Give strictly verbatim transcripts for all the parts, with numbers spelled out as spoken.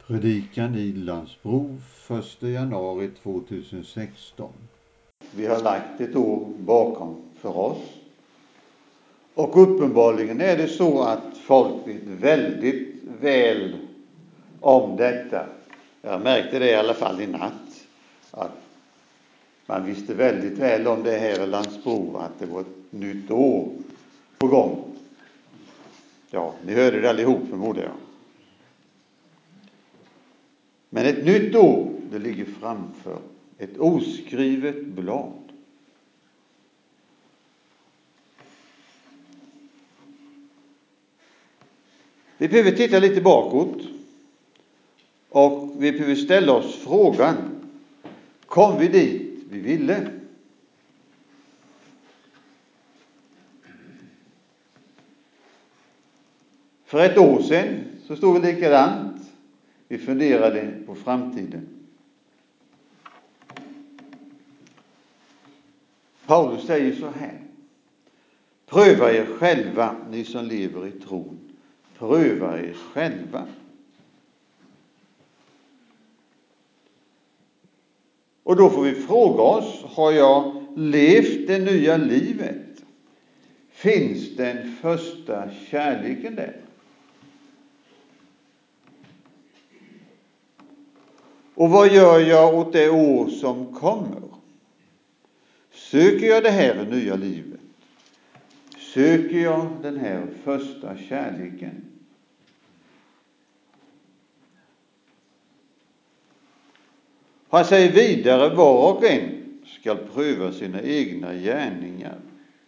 Predikan i Landsbro första januari tjugohundrasexton. Vi har lagt ett år bakom för oss. Och uppenbarligen är det så att folk vet väldigt väl om detta. Jag märkte det i alla fall i natt. Att man visste väldigt väl om det här i Landsbro, att det var ett nytt år på gång. Ja, ni hörde det allihop förmodar jag. Men ett nytt år, det ligger framför. Ett oskrivet blad. Vi behöver titta lite bakåt. Och vi behöver ställa oss frågan. Kom vi dit vi ville? För ett år sedan så stod vi likadant. Vi funderade på framtiden. Paulus säger så här. Pröva er själva, ni som lever i tron. Pröva er själva. Och då får vi fråga oss, har jag levt det nya livet? Finns den första kärleken där? Och vad gör jag åt det år som kommer? Söker jag det här nya livet? Söker jag den här första kärleken? Han säger vidare, var och en ska pröva sina egna gärningar.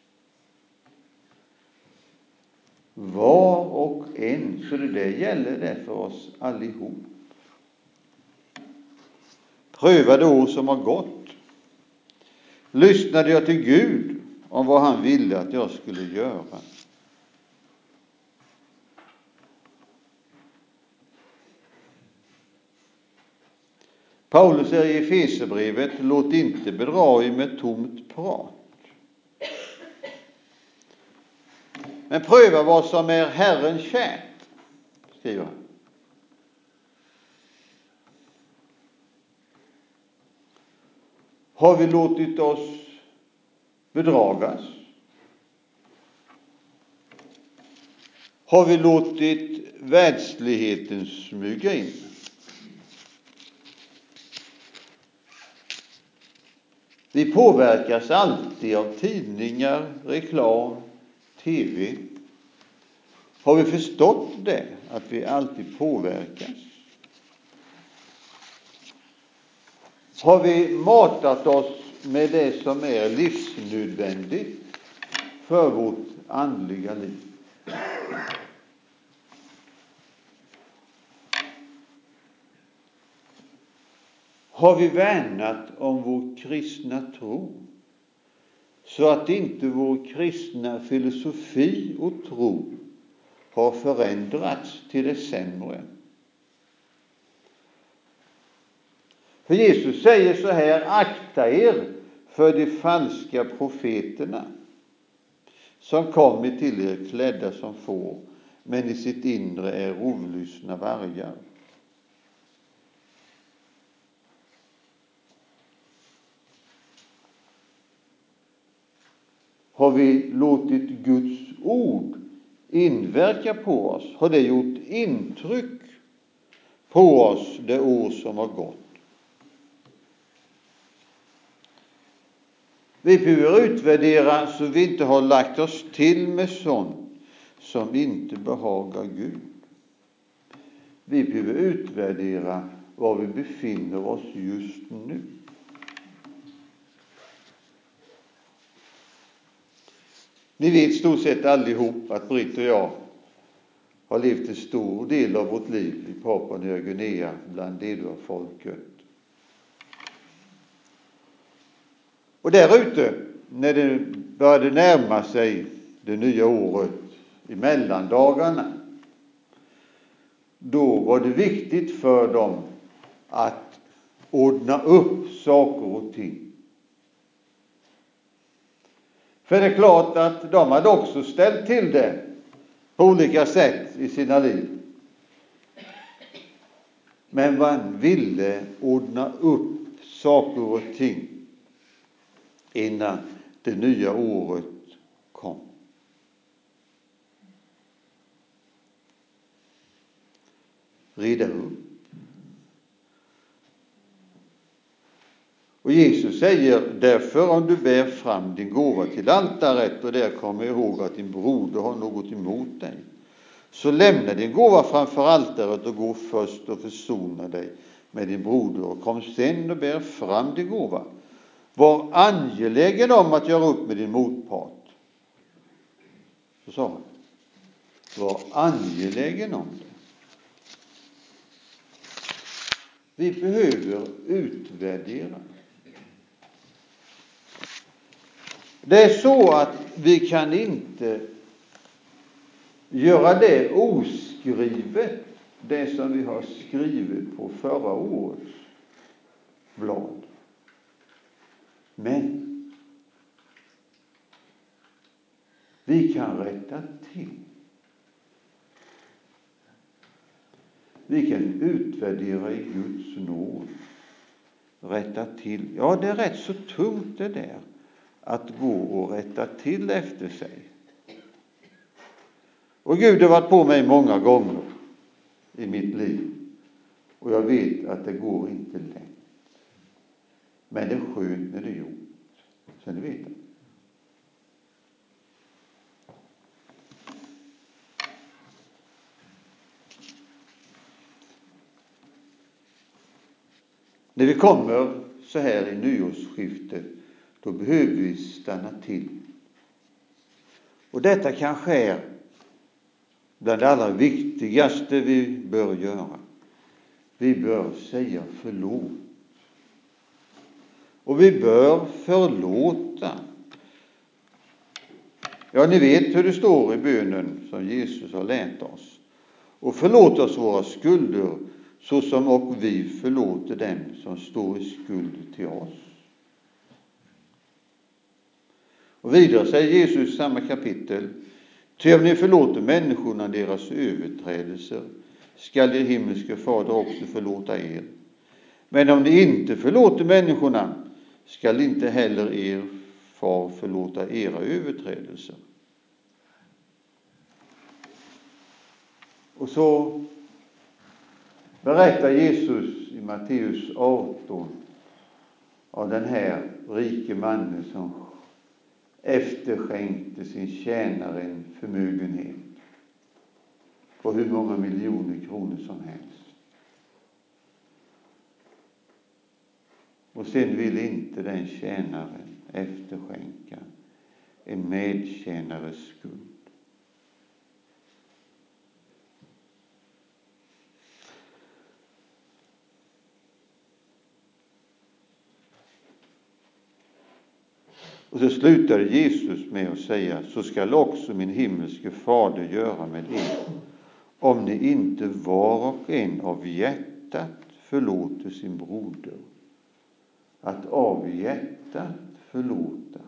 Var och en, så det där gäller det för oss allihop. Pröva det år som har gått. Lyssnade jag till Gud om vad han ville att jag skulle göra? Paulus säger i Efesierbrevet, låt inte bedra er med tomt prat. Men pröva vad som är Herren kärt, skriver han. Har vi låtit oss bedragas? Har vi låtit världsligheten smyga in? Vi påverkas alltid av tidningar, reklam, tv. Har vi förstått det, att vi alltid påverkas? Har vi matat oss med det som är livsnödvändigt för vårt andliga liv? Har vi värnat om vår kristna tro så att inte vår kristna filosofi och tro har förändrats till det sämre? För Jesus säger så här, akta er för de falska profeterna som kommer till er klädda som får, men i sitt inre är rovlystna vargar. Har vi låtit Guds ord inverka på oss? Har det gjort intryck på oss det år som har gått? Vi behöver utvärdera så vi inte har lagt oss till med sånt som inte behagar Gud. Vi behöver utvärdera var vi befinner oss just nu. Ni vet stort sett allihop att Britt och jag har levt en stor del av vårt liv i Papua Nya Guinea bland Dedua-folket. Och där ute, när det började närma sig det nya året i mellandagarna, då var det viktigt för dem att ordna upp saker och ting. För det är klart att de hade också ställt till det på olika sätt i sina liv. Men man ville ordna upp saker och ting innan det nya året kom. Reda upp. Och Jesus säger därför, om du bär fram din gåva till altaret och där kommer ihåg att din broder har något emot dig, så lämna din gåva framför altaret och gå först och försona dig med din broder och kom sen och bär fram din gåva. Var angelägen om att göra upp med din motpart. Så sa han. Var angelägen om det. Vi behöver utvärdera. Det är så att vi kan inte göra det oskrivet, det som vi har skrivit på förra årets blad. Men vi kan rätta till. Vi kan utvärdera i Guds nåd. Rätta till. Ja, det är rätt så tungt det där. Att gå och rätta till efter sig. Och Gud har varit på mig många gånger i mitt liv. Och jag vet att det går inte lätt. Men det är skönt när det är gjort. Så ni vet det. När vi kommer så här i nyårsskiftet, då behöver vi stanna till. Och detta kanske är bland det allra viktigaste vi bör göra. Vi bör säga förlåt. Och vi bör förlåta. Ja, ni vet hur det står i bönen som Jesus har lärt oss. Och förlåt oss våra skulder, så som och vi förlåter dem som står i skuld till oss. Och vidare säger Jesus i samma kapitel: ty om ni förlåter människorna deras överträdelser, skall er himmelske fader också förlåta er. Men om ni inte förlåter människorna, skall inte heller er far förlåta era överträdelser. Och så berättar Jesus i Matteus arton av den här rike mannen som efterskänkte sin tjänare en förmögenhet på hur många miljoner kronor som helst. Och sen ville inte den tjänaren efterskänka en medtjänares skuld. Och så slutar Jesus med att säga: så skall också min himmelske fader göra med er, om ni inte var och en av hjärtat förlåter sin broder. Att av hjärtat förlåta.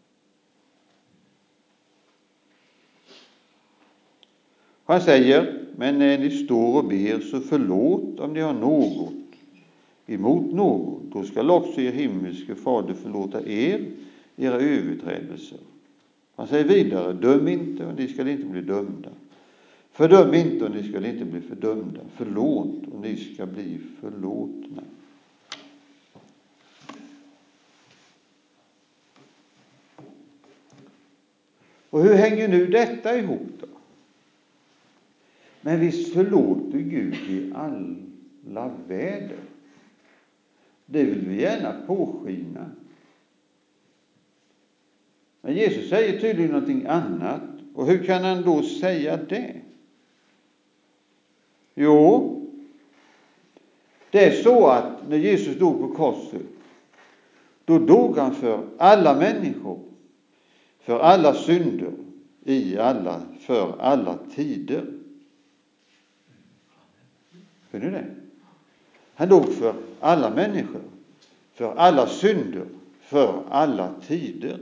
Han säger: men när ni står och ber, så förlåt om ni har något emot någon. Då skall också er himmelske fader förlåta er era överträdelser. Han säger vidare: döm inte och ni skall inte bli dömda. Fördöm inte och ni skall inte bli fördömda. Förlåt och ni skall bli förlåtna. Och hur hänger nu detta ihop då? Men visst förlåter Gud i alla väder. Det vill vi gärna påskina. Men Jesus säger tydligen någonting annat. Och hur kan han då säga det? Jo, det är så att när Jesus dog på korset, då dog han för alla människor, för alla synder, i alla, för alla tider. Hör ni det? Han dog för alla människor, för alla synder, för alla tider.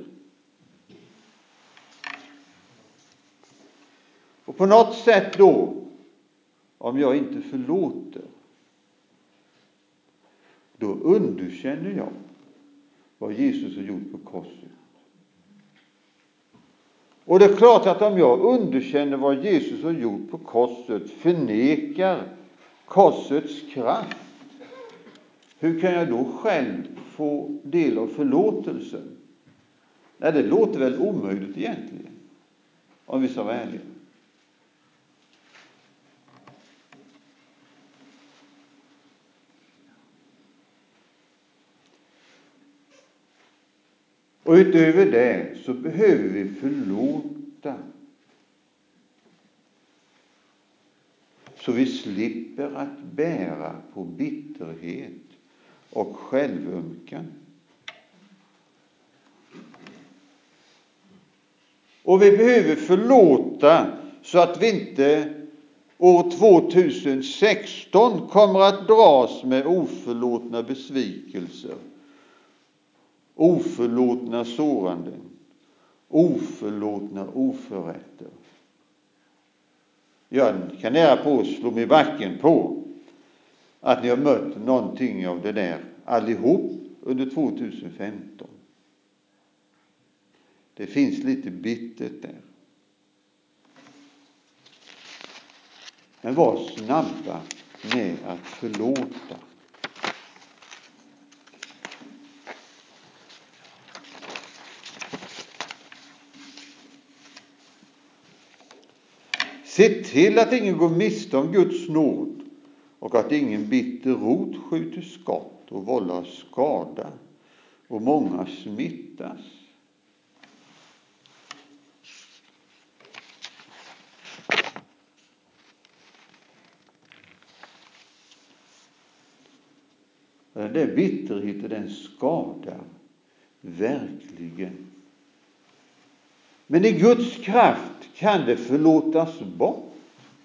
Och på något sätt då, om jag inte förlåter, då underkänner jag vad Jesus har gjort på korset. Och det är klart att om jag underkänner vad Jesus har gjort på korset, förnekar korsets kraft, hur kan jag då själv få del av förlåtelsen? Nej, det låter väl omöjligt egentligen, om vi ska vara ärliga. Och utöver det så behöver vi förlåta, så vi slipper att bära på bitterhet och självömkan. Och vi behöver förlåta så att vi inte år tjugohundrasexton kommer att dras med oförlåtna besvikelser, oförlåtna såranden, oförlåtna oförrätter. Jag kan nära på slå mig i backen på att ni har mött någonting av det där allihop under tjugohundrafemton. Det finns lite bittert där. Men var snabba med att förlåta. Se till att ingen går miste om Guds nåd och att ingen bitter rot skjuter skott och vållar skada och många smittas. Den där bitterheten, den skadar verkligen. Men i Guds kraft kan det förlåtas bort.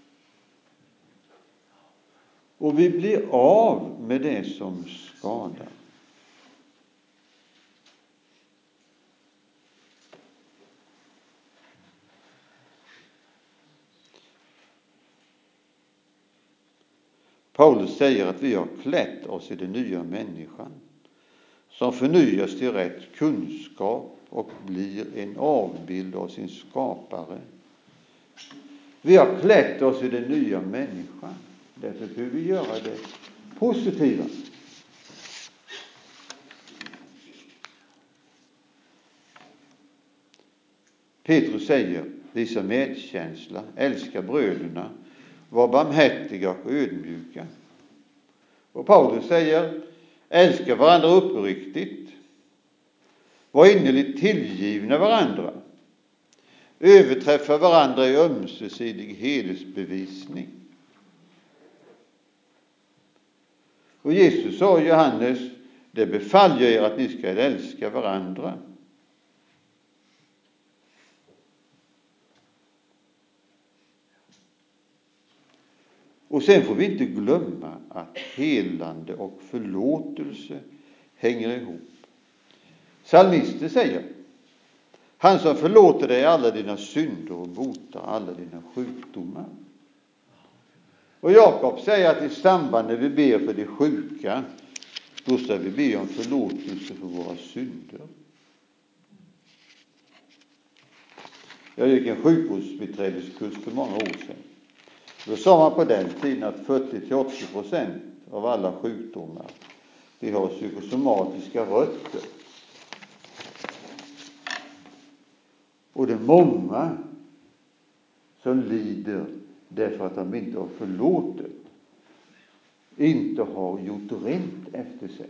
Och vi blir av med det som skadar. Paulus säger att vi har klätt oss i den nya människan, som förnyas till rätt kunskap och blir en avbild av sin skapare. Vi har klätt oss i den nya människan. Därför behöver vi göra det positiva. Petrus säger, visa medkänsla, älska bröderna, var barmhärtiga och ödmjuka. Och Paulus säger, älska varandra uppriktigt, var innerligt tillgivna varandra, överträffa varandra i ömsesidig hedersbevisning. Och Jesus sa i Johannes, det befaller jag er att ni ska älska varandra. Och sen får vi inte glömma att helande och förlåtelse hänger ihop. Psalmisten säger, han som förlåter dig alla dina synder och botar alla dina sjukdomar. Och Jakob säger att i samband när vi ber för de sjuka, då ska vi be om förlåtelse för våra synder. Jag gick en sjukvårdsbiträdeskurs för många år sedan. Då sa man på den tiden att fyrtio till åttio procent av alla sjukdomar, de har psykosomatiska rötter. Och det är många som lider därför att de inte har förlåtit, inte har gjort rent efter sig.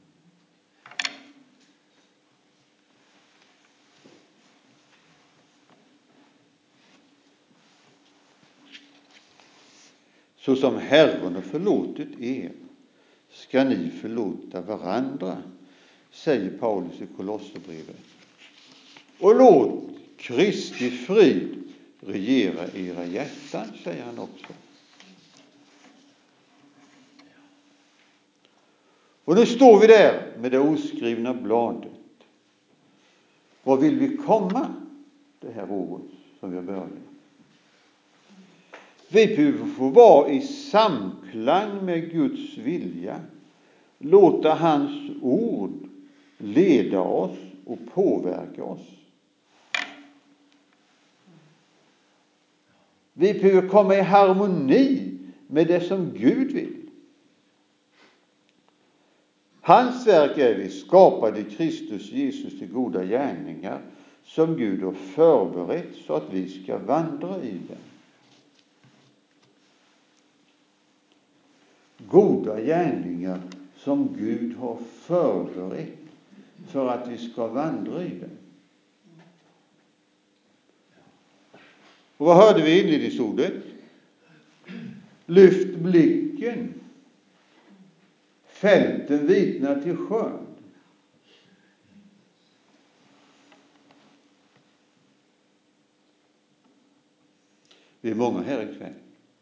Så som Herren har förlåtit er, ska ni förlåta varandra, säger Paulus i Kolosserbrevet. Och låt Kristi frid regera era hjärtan, säger han också. Och nu står vi där med det oskrivna bladet. Vad vill vi komma det här året som vi har börjat? Vi behöver få vara i samklang med Guds vilja låta hans ord leda oss och påverka oss. Vi behöver komma i harmoni med det som Gud vill. Hans verk är vi skapade i Kristus Jesus till goda gärningar som Gud har förberett så att vi ska vandra i dem. Goda gärningar som Gud har förberett för att vi ska vandra i dem. Och vad hörde vi i inledningsordet? Lyft blicken. Fälten vitnar till skörd. Vi är många här ikväll.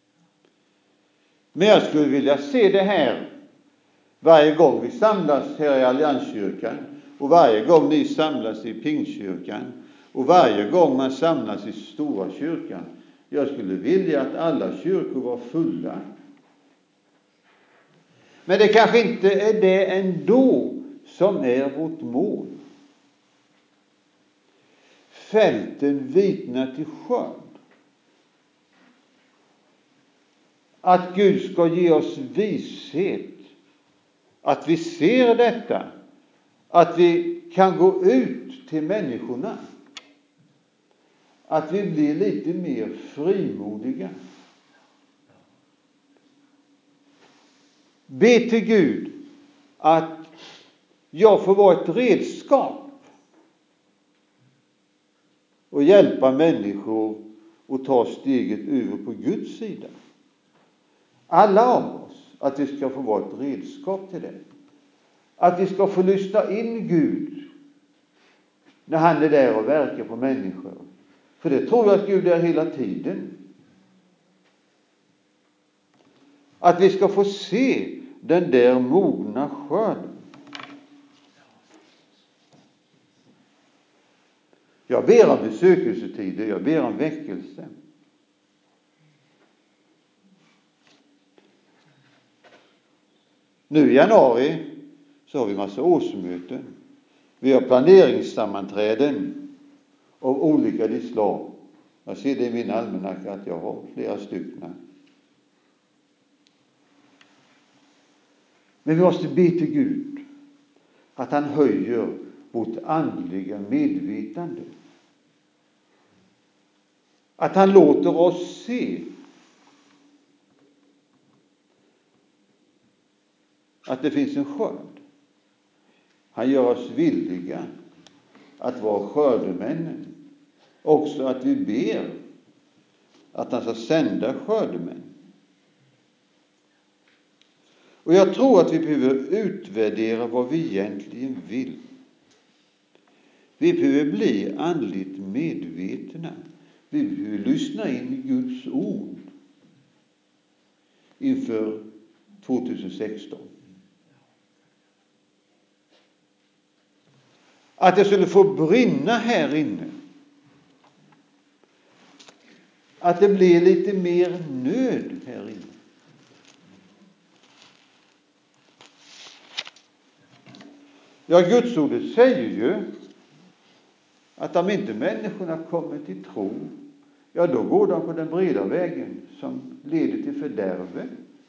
Men jag skulle vilja se det här varje gång vi samlas här i Allianskyrkan och varje gång ni samlas i Pingstkyrkan och varje gång man samlas i Stora kyrkan. Jag skulle vilja att alla kyrkor var fulla. Men det kanske inte är det ändå som är vårt mål. Fälten vitnar till skörd. Att Gud ska ge oss vishet. Att vi ser detta. Att vi kan gå ut till människorna. Att vi blir lite mer frimodiga. Be till Gud att jag får vara ett redskap och hjälpa människor att ta steget över på Guds sida. Alla av oss, att vi ska få vara ett redskap till det. Att vi ska få lyssna in Gud när han är där och verkar på människor. För det tror jag att Gud är hela tiden. Att vi ska få se den där mogna skörden. Jag ber om besökelsetider, jag ber om väckelse. Nu i januari så har vi massa årsmöten. Vi har planeringssammanträden av olika slag. Jag ser det i min almanacka att jag har flera stycken. Men vi måste be till Gud att han höjer vårt andliga medvetande. Att han låter oss se att det finns en skörd. Han gör oss villiga att vara skördemännen. Också att vi ber att han ska sända skördemän. Och jag tror att vi behöver utvärdera vad vi egentligen vill. Vi behöver bli andligt medvetna. Vi behöver lyssna in i Guds ord inför tjugohundrasexton. Att det skulle få brinna här inne. Att det blir lite mer nöd här inne. Ja, Guds ordet säger ju att om inte människorna kommer till tro, ja då går de på den breda vägen som leder till fördärve.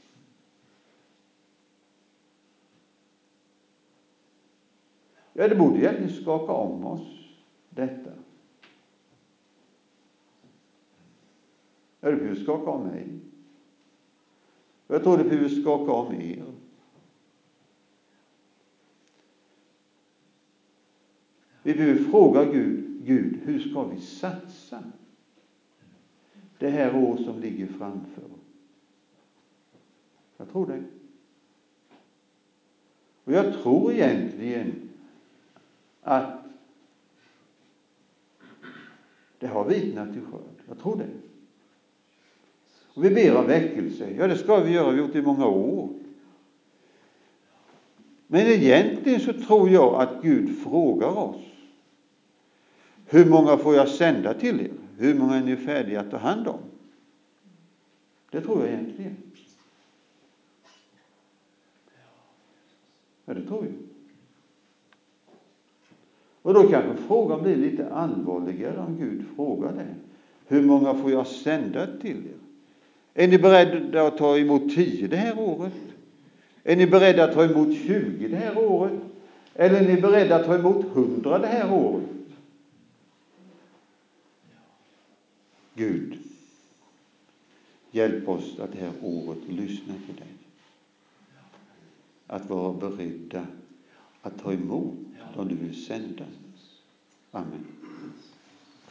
Ja, det borde egentligen skaka om oss, detta. Ja, det behöver skaka om mig. Jag tror det behöver skaka om er. Vi behöver fråga Gud, Gud, hur ska vi satsa det här år som ligger framför? Jag tror det. Och jag tror egentligen att det har vitnat till skörd. Jag tror det. Och vi ber om väckelse. Ja, det ska vi göra. Vi har gjort det i många år. Men egentligen så tror jag att Gud frågar oss. Hur många får jag sända till er? Hur många är ni färdiga att ta hand om? Det tror jag egentligen. Ja, det tror jag. Och då kanske frågan blir lite allvarligare om Gud frågar det. Hur många får jag sända till er? Är ni beredda att ta emot tio det här året? Är ni beredda att ta emot tjugo det här året? Eller är ni beredda att ta emot hundra det här året? Gud, hjälp oss att det här året lyssna till dig. Att vara beredda att ta emot de du vill sända. Amen.